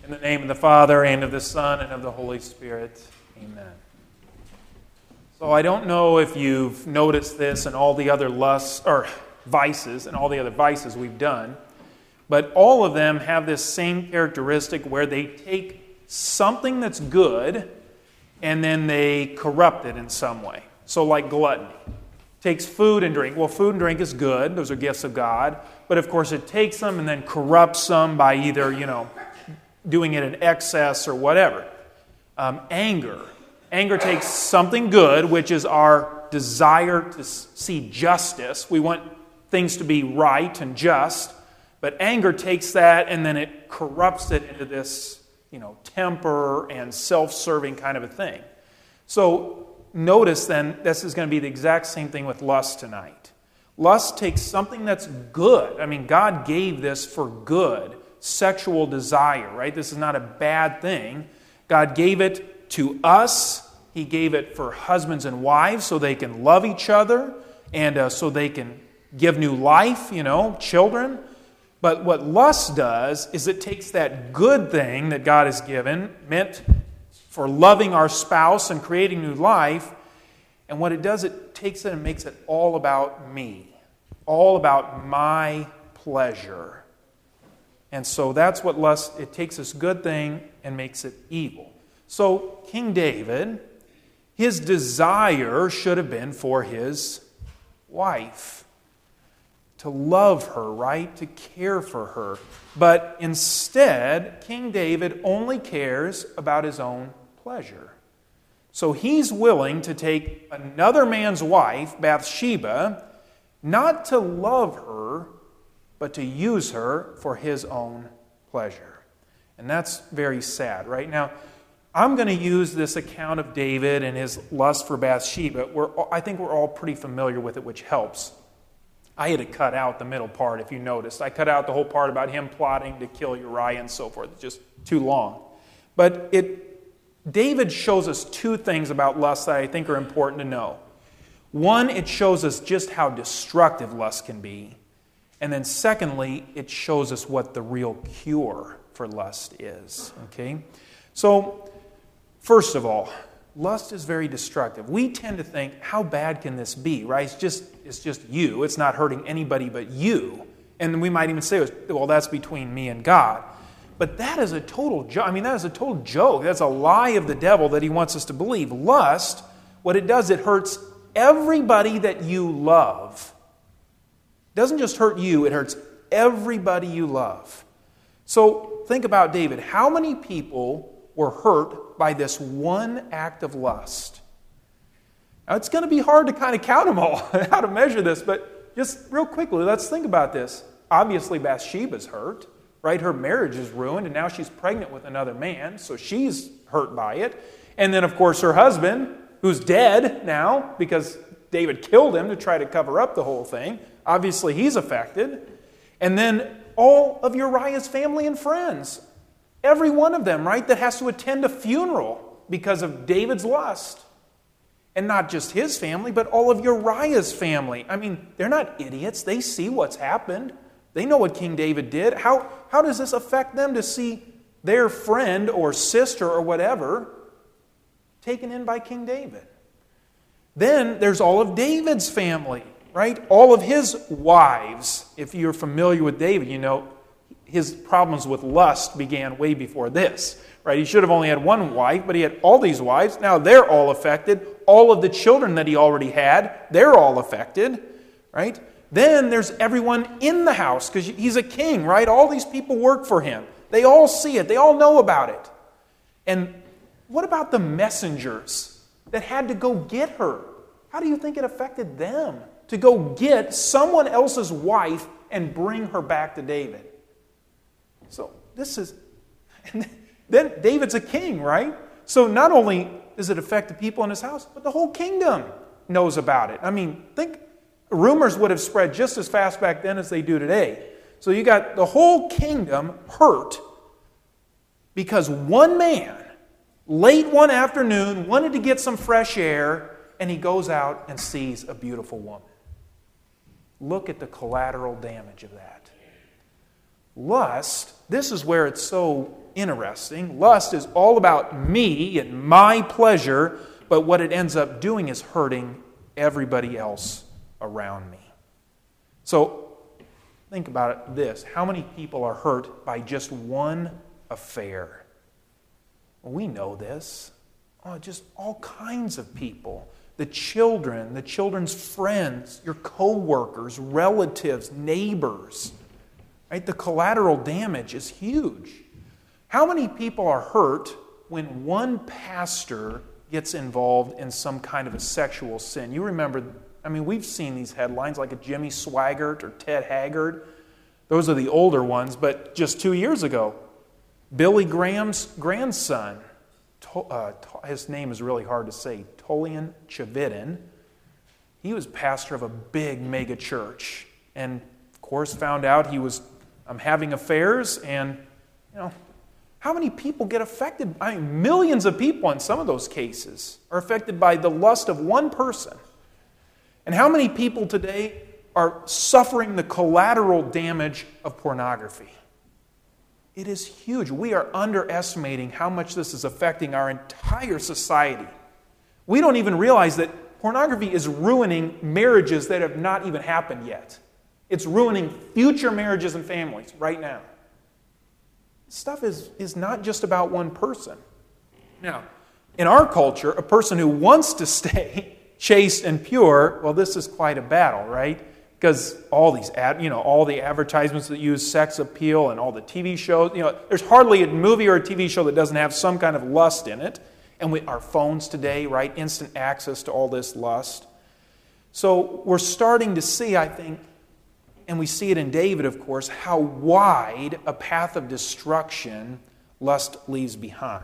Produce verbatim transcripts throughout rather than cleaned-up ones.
In the name of the Father, and of the Son, and of the Holy Spirit. Amen. So I don't know if you've noticed this and all the other lusts, or vices, and all the other vices we've done, but all of them have this same characteristic where they take something that's good and then they corrupt it in some way. So like gluttony. Takes food and drink. Well, food and drink is good. Those are gifts of God. But of course it takes them and then corrupts them by either, you know, doing it in excess or whatever. Um, anger. Anger takes something good, which is our desire to see justice. We want things to be right and just. But anger takes that and then it corrupts it into this, you know, temper and self-serving kind of a thing. So notice then, this is going to be the exact same thing with lust tonight. Lust takes something that's good. I mean, God gave this for good. Sexual desire, right? This is not a bad thing. God gave it to us. He gave it for husbands and wives so they can love each other and uh, so they can give new life, you know, children. But what lust does is it takes that good thing that God has given, meant for loving our spouse and creating new life, and what it does, it takes it and makes it all about me, all about my pleasure. And so that's what lust, it takes this good thing and makes it evil. So King David, his desire should have been for his wife. To love her, right? To care for her. But instead, King David only cares about his own pleasure. So he's willing to take another man's wife, Bathsheba, not to love her, but to use her for his own pleasure. And that's very sad, right? Now, I'm going to use this account of David and his lust for Bathsheba. We're, I think we're all pretty familiar with it, which helps. I had to cut out the middle part, if you noticed. I cut out the whole part about him plotting to kill Uriah and so forth. It's just too long. But it, David shows us two things about lust that I think are important to know. One, it shows us just how destructive lust can be. And then secondly, it shows us what the real cure for lust is. Okay? So, first of all, lust is very destructive. We tend to think, how bad can this be, right? It's just, it's just you. It's not hurting anybody but you. And we might even say, well, that's between me and God. But that is a total joke. I mean, that is a total joke. That's a lie of the devil that he wants us to believe. Lust, what it does, it hurts everybody that you love. It doesn't just hurt you, it hurts everybody you love. So think about David. How many people were hurt by this one act of lust? Now, it's going to be hard to kind of count them all, how to measure this, but just real quickly, let's think about this. Obviously, Bathsheba's hurt, right? Her marriage is ruined, and now she's pregnant with another man, so she's hurt by it. And then, of course, her husband, who's dead now because David killed him to try to cover up the whole thing, obviously he's affected. And then all of Uriah's family and friends. Every one of them, right, that has to attend a funeral because of David's lust. And not just his family, but all of Uriah's family. I mean, they're not idiots. They see what's happened. They know what King David did. How, how does this affect them to see their friend or sister or whatever taken in by King David? Then there's all of David's family, right? All of his wives. If you're familiar with David, you know his problems with lust began way before this, right? He should have only had one wife, but he had all these wives. Now they're all affected. All of the children that he already had, they're all affected, right? Then there's everyone in the house, because he's a king, right? All these people work for him. They all see it. They all know about it. And what about the messengers that had to go get her? How do you think it affected them to go get someone else's wife and bring her back to David? So this is, and then David's a king, right? So not only does it affect the people in his house, but the whole kingdom knows about it. I mean, think, rumors would have spread just as fast back then as they do today. So you got the whole kingdom hurt because one man, late one afternoon, wanted to get some fresh air, and he goes out and sees a beautiful woman. Look at the collateral damage of that. Lust, this is where it's so interesting. Lust is all about me and my pleasure, but what it ends up doing is hurting everybody else around me. So think about it this. How many people are hurt by just one affair? Well, we know this. Oh, just all kinds of people. The children, the children's friends, your co-workers, relatives, neighbors. Right? The collateral damage is huge. How many people are hurt when one pastor gets involved in some kind of a sexual sin? You remember, I mean, we've seen these headlines like a Jimmy Swaggart or Ted Haggard. Those are the older ones, but just two years ago, Billy Graham's grandson, uh, his name is really hard to say, Tolian Chavitin, he was pastor of a big mega church, and of course found out he was um, having affairs, and you know, how many people get affected? I mean, millions of people in some of those cases are affected by the lust of one person. And how many people today are suffering the collateral damage of pornography? It is huge. We are underestimating how much this is affecting our entire society. We don't even realize that pornography is ruining marriages that have not even happened yet. It's ruining future marriages and families right now. Stuff is, is not just about one person. Now, in our culture, a person who wants to stay chaste and pure, well, this is quite a battle, right? Because all these ad, you know, all the advertisements that use sex appeal and all the T V shows, you know, there's hardly a movie or a T V show that doesn't have some kind of lust in it. And we, our phones today, right, instant access to all this lust. So we're starting to see, I think, and we see it in David, of course, how wide a path of destruction lust leaves behind.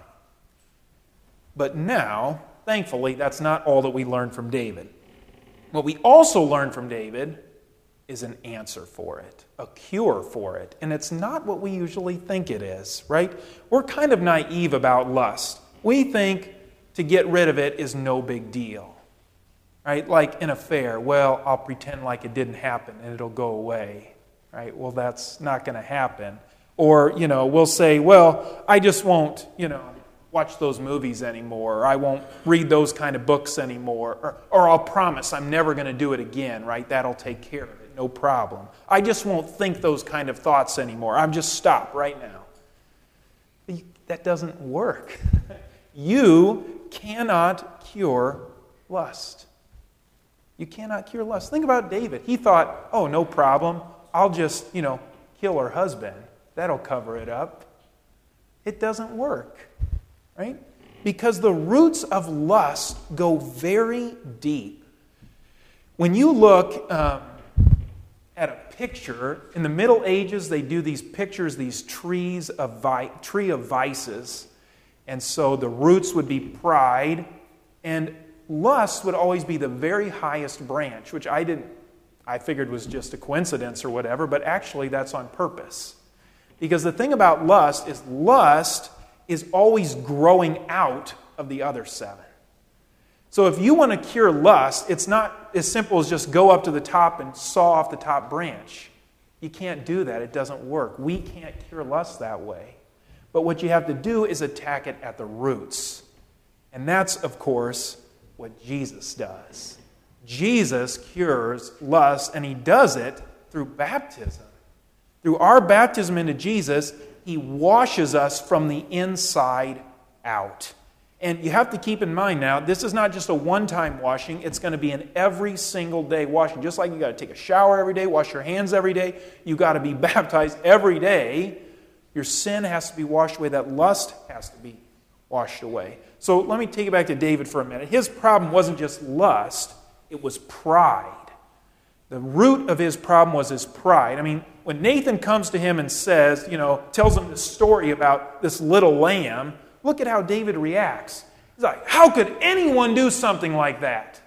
But now, thankfully, that's not all that we learn from David. What we also learn from David is an answer for it, a cure for it. And it's not what we usually think it is, right? We're kind of naive about lust. We think to get rid of it is no big deal, right? Like an affair, well, I'll pretend like it didn't happen and it'll go away, right? Well, that's not going to happen. Or, you know, we'll say, well, I just won't, you know, watch those movies anymore, or I won't read those kind of books anymore, or, or I'll promise I'm never going to do it again, right? That'll take care of it, no problem. I just won't think those kind of thoughts anymore. I'm just stop right now. That doesn't work. You cannot cure lust. You cannot cure lust. Think about David. He thought, oh, no problem. I'll just, you know, kill her husband. That'll cover it up. It doesn't work. Right? Because the roots of lust go very deep. When you look um, at a picture, in the Middle Ages, they do these pictures, these trees of vi- tree of vices. And so the roots would be pride, and lust would always be the very highest branch, which I didn't, I figured was just a coincidence or whatever, but actually that's on purpose. Because the thing about lust is lust is always growing out of the other seven. So if you want to cure lust, it's not as simple as just go up to the top and saw off the top branch. You can't do that. It doesn't work. We can't cure lust that way. But what you have to do is attack it at the roots. And that's, of course, what Jesus does. Jesus cures lust, and he does it through baptism. Through our baptism into Jesus, he washes us from the inside out. And you have to keep in mind now, this is not just a one-time washing. It's going to be an every single day washing. Just like you got to take a shower every day, wash your hands every day. You got to be baptized every day. Your sin has to be washed away. That lust has to be washed away. So let me take you back to David for a minute. His problem wasn't just lust. It was pride. The root of his problem was his pride. I mean, when Nathan comes to him and says, you know, tells him the story about this little lamb, look at how David reacts. He's like, how could anyone do something like that?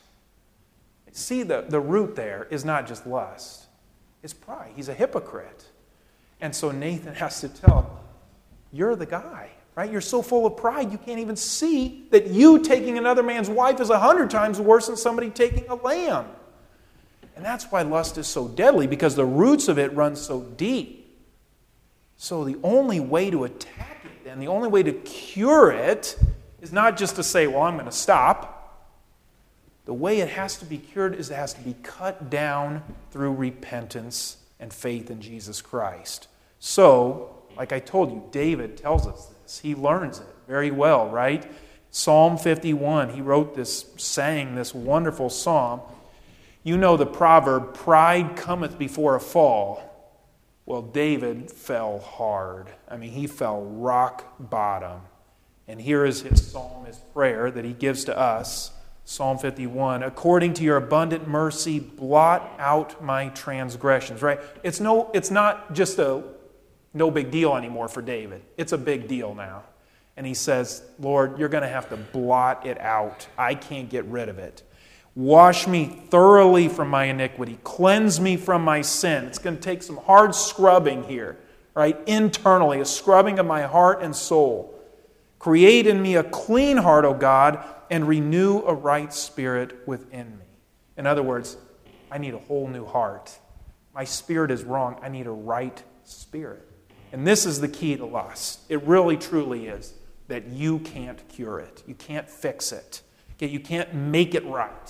See, the, the root there is not just lust. It's pride. He's a hypocrite. And so Nathan has to tell him, you're the guy, right? You're so full of pride, you can't even see that you taking another man's wife is a hundred times worse than somebody taking a lamb. And that's why lust is so deadly, because the roots of it run so deep. So the only way to attack And the only way to cure it is not just to say, well, I'm going to stop. The way it has to be cured is it has to be cut down through repentance and faith in Jesus Christ. So, like I told you, David tells us this. He learns it very well, right? Psalm fifty-one, he wrote this, sang this wonderful psalm. You know the proverb, pride cometh before a fall. Well, David fell hard. I mean, he fell rock bottom. And here is his psalm, his prayer that he gives to us. Psalm fifty-one, according to your abundant mercy, blot out my transgressions, right? It's no, it's not just a no big deal anymore for David. It's a big deal now. And he says, Lord, you're going to have to blot it out. I can't get rid of it. Wash me thoroughly from my iniquity. Cleanse me from my sin. It's going to take some hard scrubbing here, right? Internally, a scrubbing of my heart and soul. Create in me a clean heart, O God, and renew a right spirit within me. In other words, I need a whole new heart. My spirit is wrong. I need a right spirit. And this is the key to lust. It really, truly is that you can't cure it. You can't fix it. Okay, you can't make it right.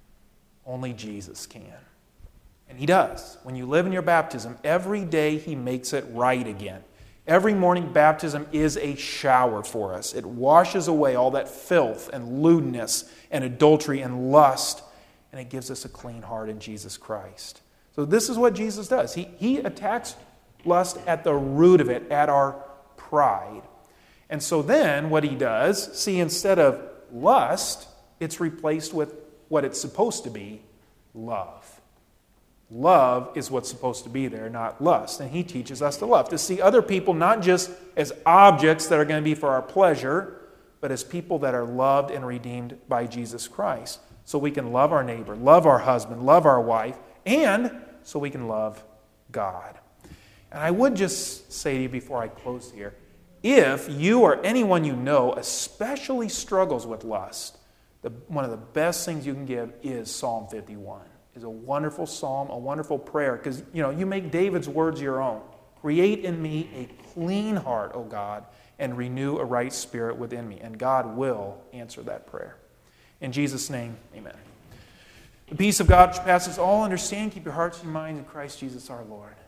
Only Jesus can. And He does. When you live in your baptism, every day He makes it right again. Every morning, baptism is a shower for us. It washes away all that filth and lewdness and adultery and lust, and it gives us a clean heart in Jesus Christ. So this is what Jesus does. He, he attacks lust at the root of it, at our pride. And so then what He does, see, instead of lust, it's replaced with what it's supposed to be, love. Love is what's supposed to be there, not lust. And He teaches us to love, to see other people not just as objects that are going to be for our pleasure, but as people that are loved and redeemed by Jesus Christ. So we can love our neighbor, love our husband, love our wife, and so we can love God. And I would just say to you before I close here, if you or anyone you know especially struggles with lust, the, one of the best things you can give is Psalm fifty-one. It's a wonderful psalm, a wonderful prayer, because you know you make David's words your own. Create in me a clean heart, O God, and renew a right spirit within me. And God will answer that prayer. In Jesus' name, amen. The peace of God which passes all understanding, keep your hearts and minds in Christ Jesus our Lord.